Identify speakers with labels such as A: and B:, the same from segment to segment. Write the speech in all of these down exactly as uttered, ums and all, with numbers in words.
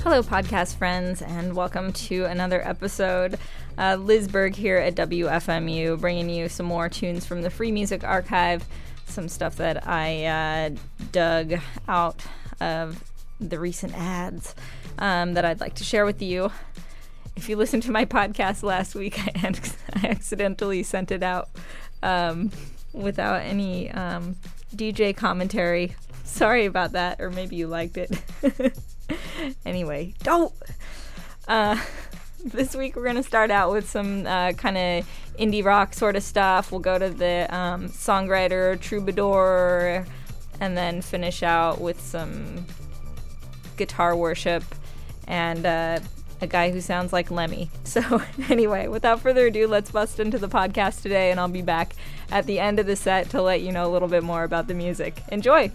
A: Hello, podcast friends, and welcome to another episode. Uh, Liz Berg here at W F M U, bringing you some more tunes from the Free Music Archive, some stuff that I uh, dug out of the recent ads um, that I'd like to share with you. If you listened to my podcast last week, I, I accidentally sent it out um, without any um, D J commentary. Sorry about that, or maybe you liked it. Anyway, don't. Uh, this week we're going to start out with some uh, kind of indie rock sort of stuff. We'll go to the um, songwriter, troubadour, and then finish out with some guitar worship and uh, a guy who sounds like Lemmy. So anyway, without further ado, let's bust into the podcast today, and I'll be back at the end of the set to let you know a little bit more about the music. Enjoy!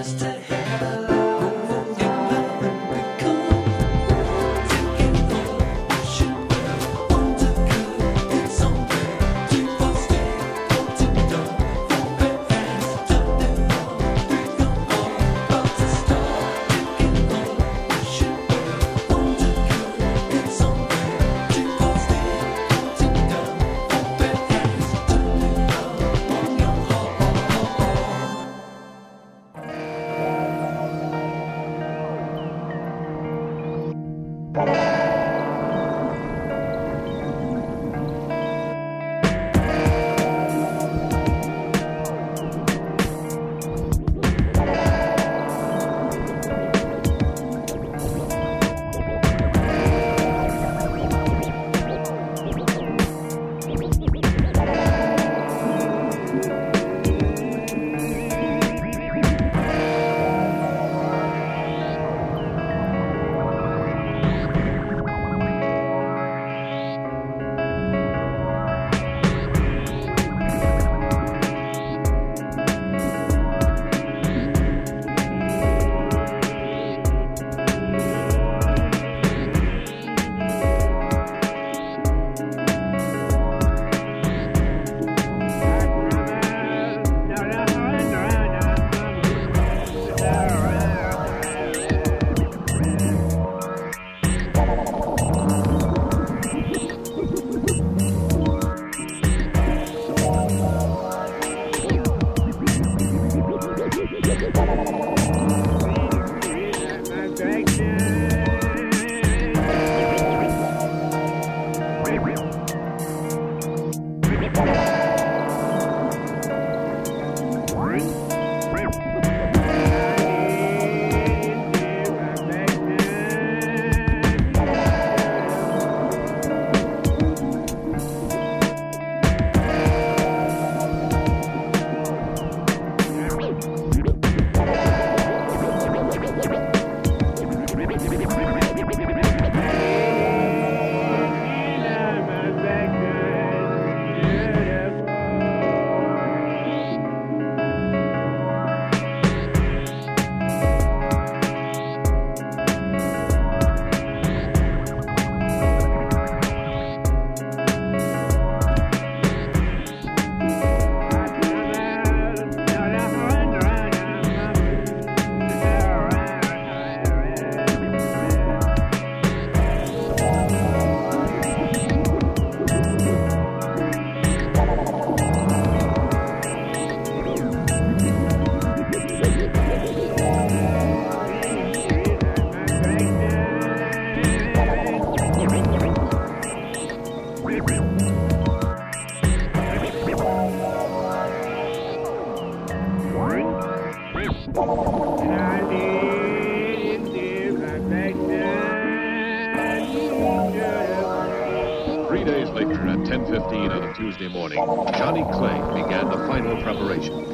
B: Three days later, at ten fifteen on a Tuesday morning, Johnny Clegg began the final preparations.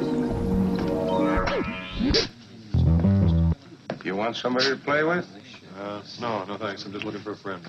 C: You want somebody to play with?
D: Uh, no, no thanks. I'm just looking for a friend.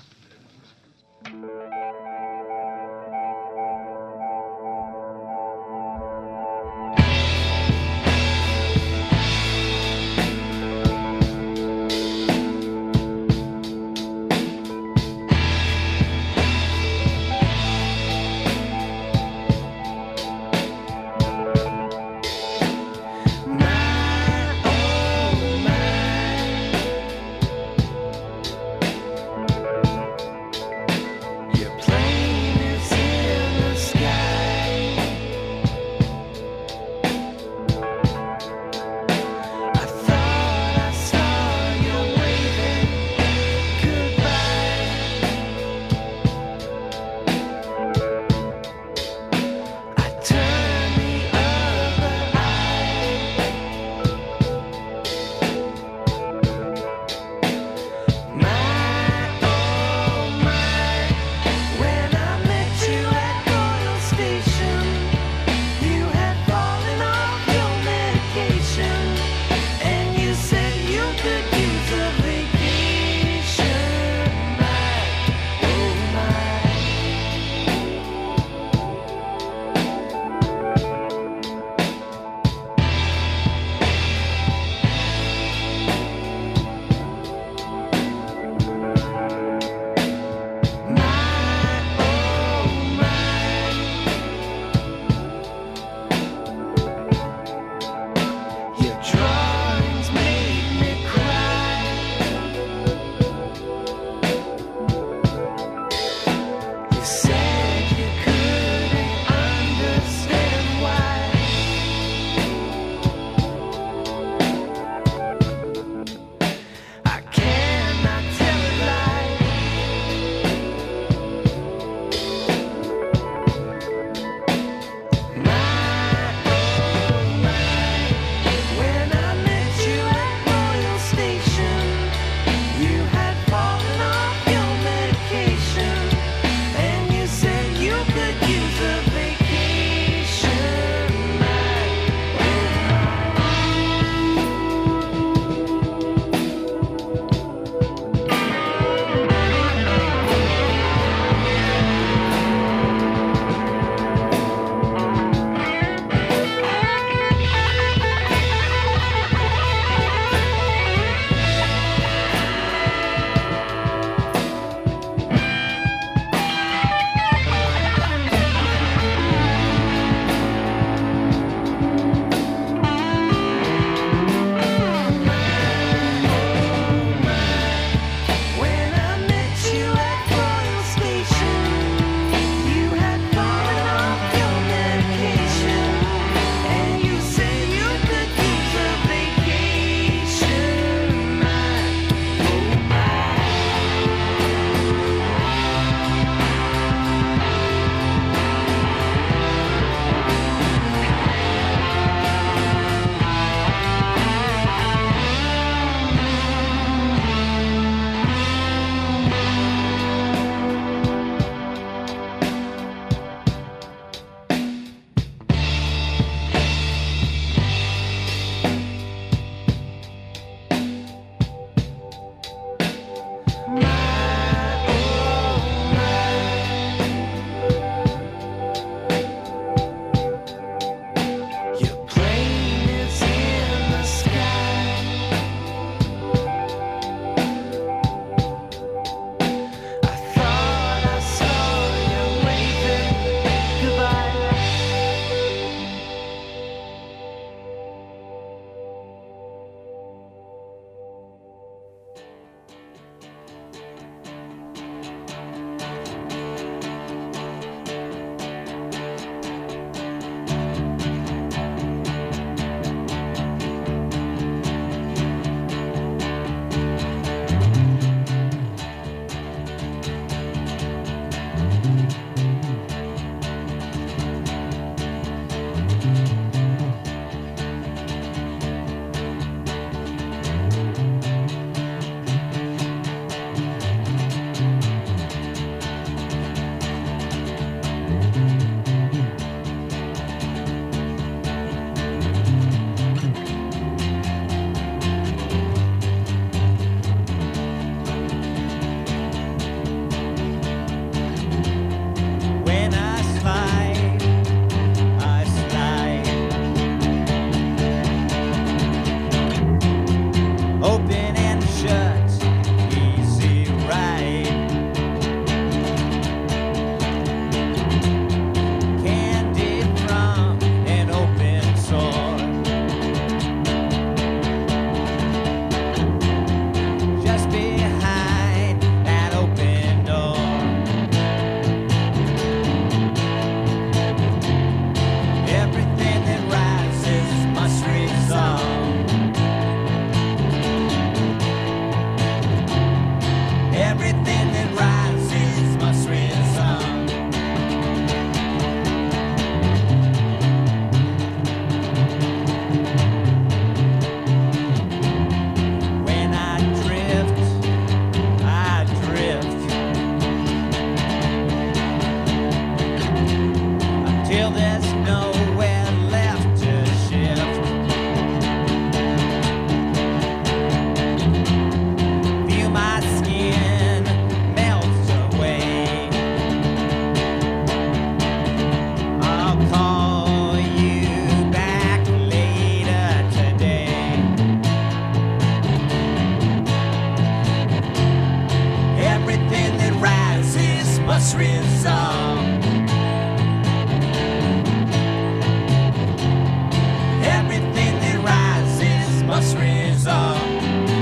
C: resolve.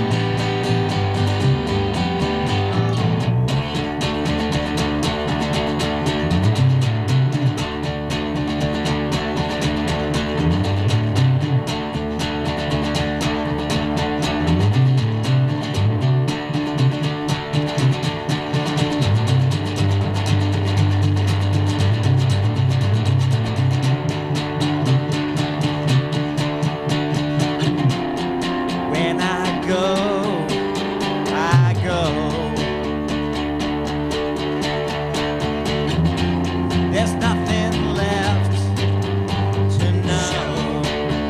C: When I go, I go. There's nothing left to know.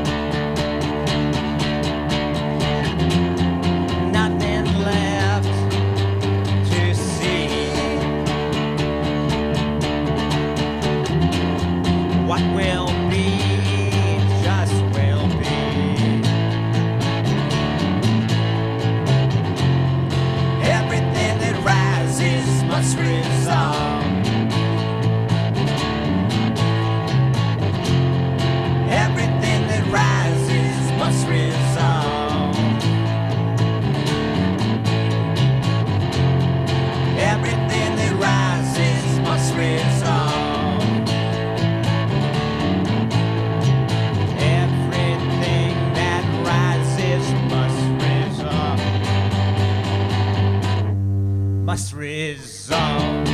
C: Nothing left to see. What will be, just will be. Everything that rises must resolve. Everything that rises must resolve. Everything that rises must resolve. Everything that rises must resolve. Must resolve.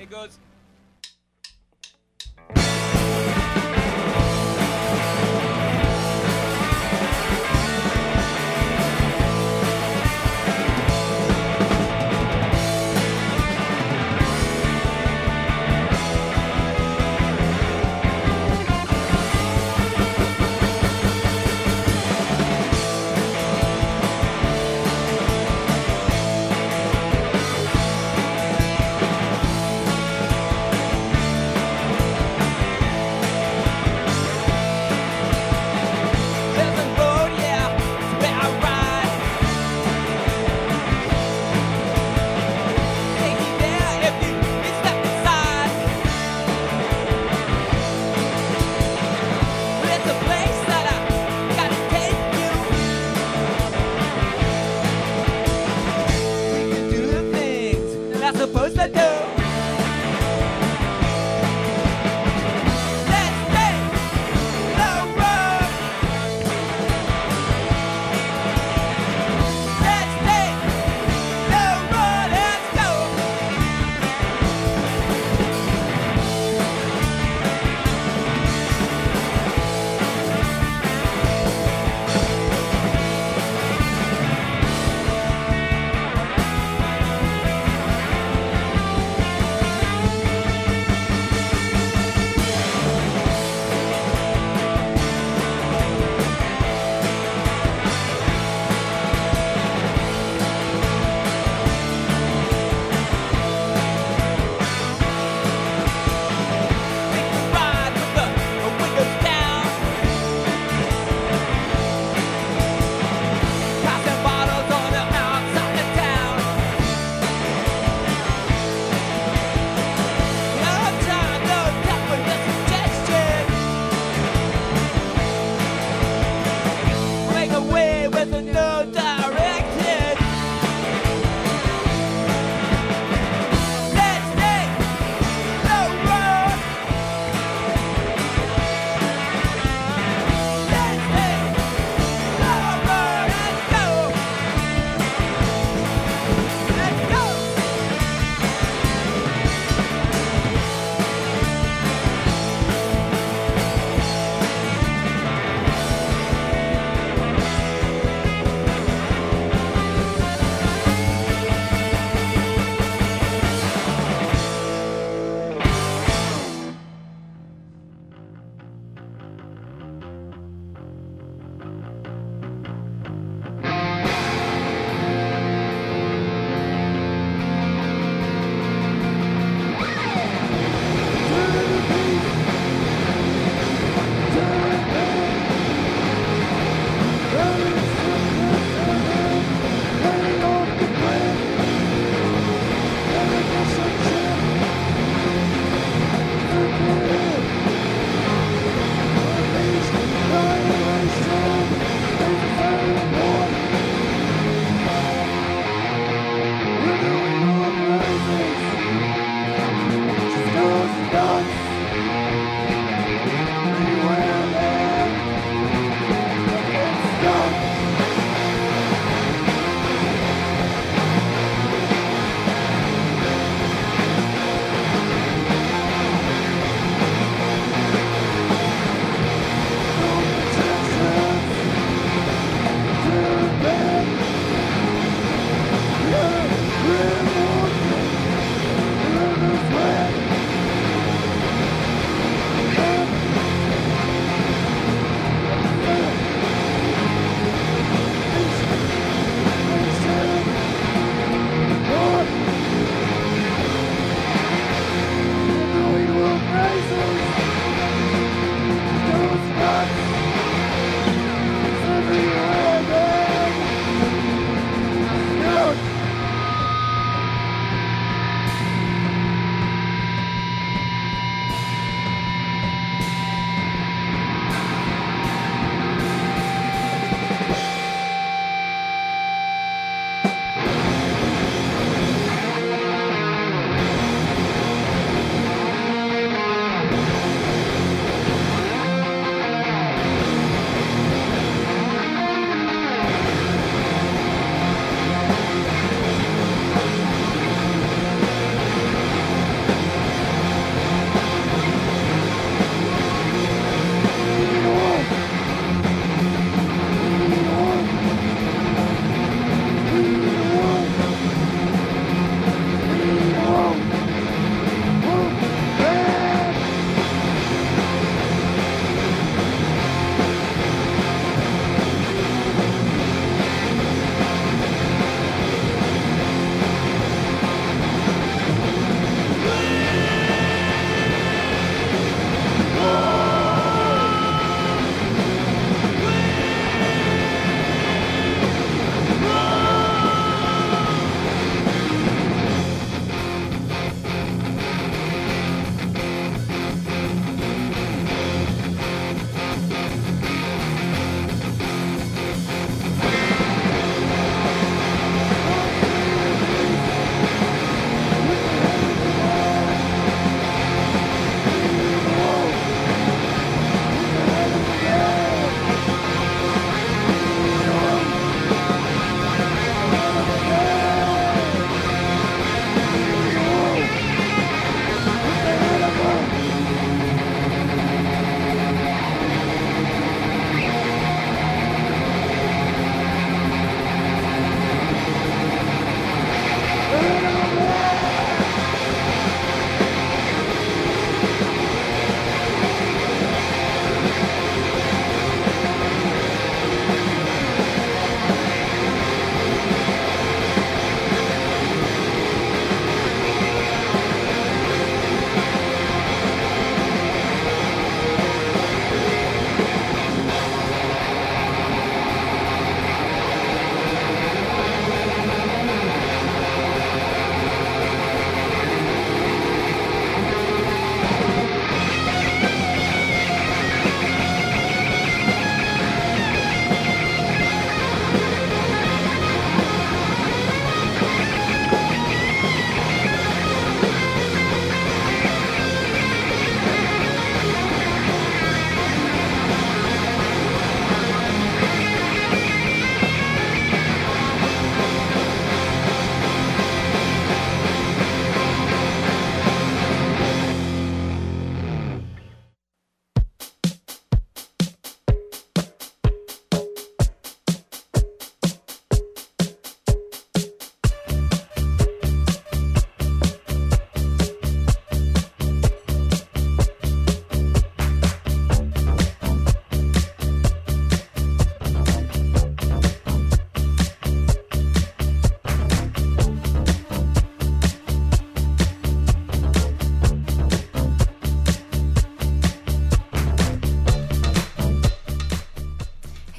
C: it goes.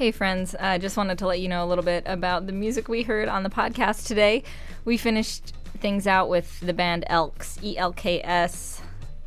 A: Hey friends, I uh, just wanted to let you know a little bit about the music we heard on the podcast today. We finished things out with the band Elks, E L K S,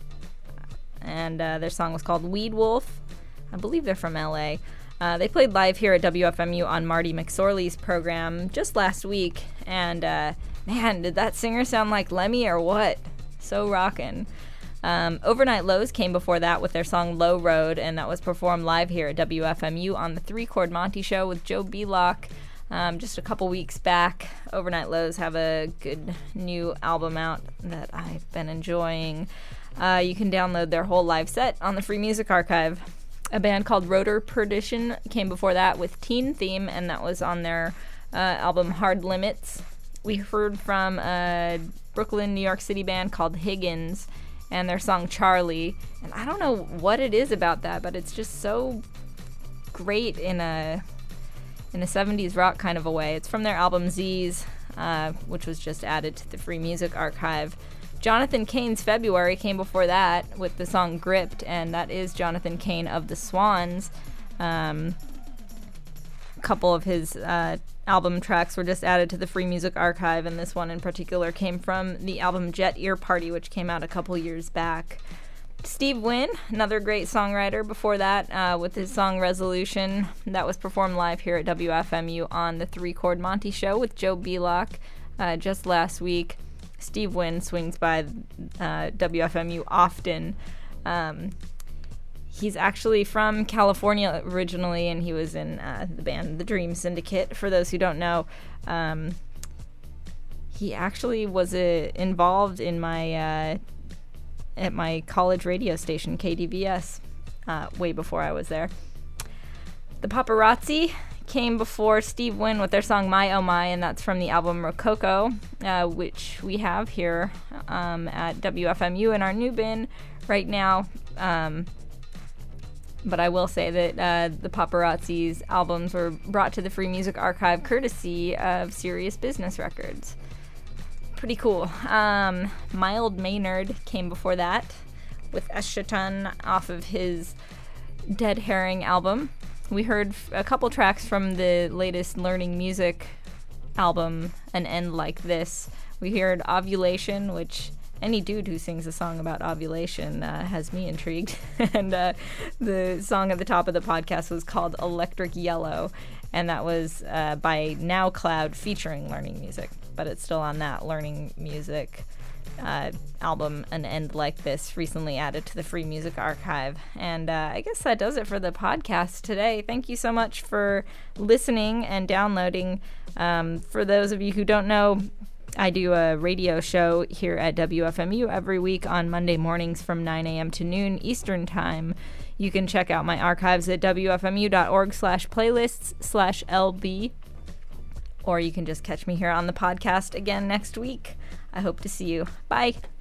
A: and uh, their song was called Weed Wolf. I believe they're from L A. Uh, they played live here at W F M U on Marty McSorley's program just last week, and uh, man, did that singer sound like Lemmy or what? So rockin'. Um, Overnight Lows came before that with their song Low Road, and that was performed live here at W F M U on the Three Chord Monty Show with Joe Belock um, just a couple weeks back. Overnight Lows have a good new album out that I've been enjoying. Uh, you can download their whole live set on the Free Music Archive. A band called Rotor Perdition came before that with Teen Theme, and that was on their uh, album Hard Limits. We heard from a Brooklyn, New York City band called Higgins and their song Charlie, and I don't know what it is about that, but it's just so great in a in a seventies rock kind of a way. It's from their album Z's, uh, which was just added to the Free Music Archive. Jonathan Cain's February came before that with the song Gripped, and that is Jonathan Cain of the Swans. Um, a couple of his uh, album tracks were just added to the Free Music Archive, and this one in particular came from the album Jet Ear Party, which came out a couple years back. Steve Wynn, another great songwriter before that, uh, with his song Resolution. That was performed live here at W F M U on the Three Chord Monty Show with Joe Belock uh, just last week. Steve Wynn swings by uh, W F M U often. Um, he's actually from California originally, and he was in uh, the band The Dream Syndicate, for those who don't know. Um, he actually was uh, involved in my uh, at my college radio station, K D V S, uh, way before I was there. The Paparazzi came before Steve Wynn with their song My Oh My, and that's from the album Rococo, uh, which we have here um, at W F M U in our new bin right now. Um, but I will say that uh, the Paparazzi's albums were brought to the Free Music Archive courtesy of Serious Business Records. Pretty cool. Um, Mild Maynard came before that with Eshatan off of his Dead Herring album. We heard f- a couple tracks from the latest Learning Music album, An End Like This. We heard Ovulation, which any dude who sings a song about ovulation uh, has me intrigued. and uh, the song at the top of the podcast was called Electric Yellow, and that was uh, by Now Cloud featuring Learning Music. But it's still on that Learning Music uh, album, An End Like This, recently added to the Free Music Archive. And uh, I guess that does it for the podcast today. Thank you so much for listening and downloading. Um, for those of you who don't know, I do a radio show here at W F M U every week on Monday mornings from nine a.m. to noon Eastern Time. You can check out my archives at W F M U dot org slash playlists slash L B. Or you can just catch me here on the podcast again next week. I hope to see you. Bye.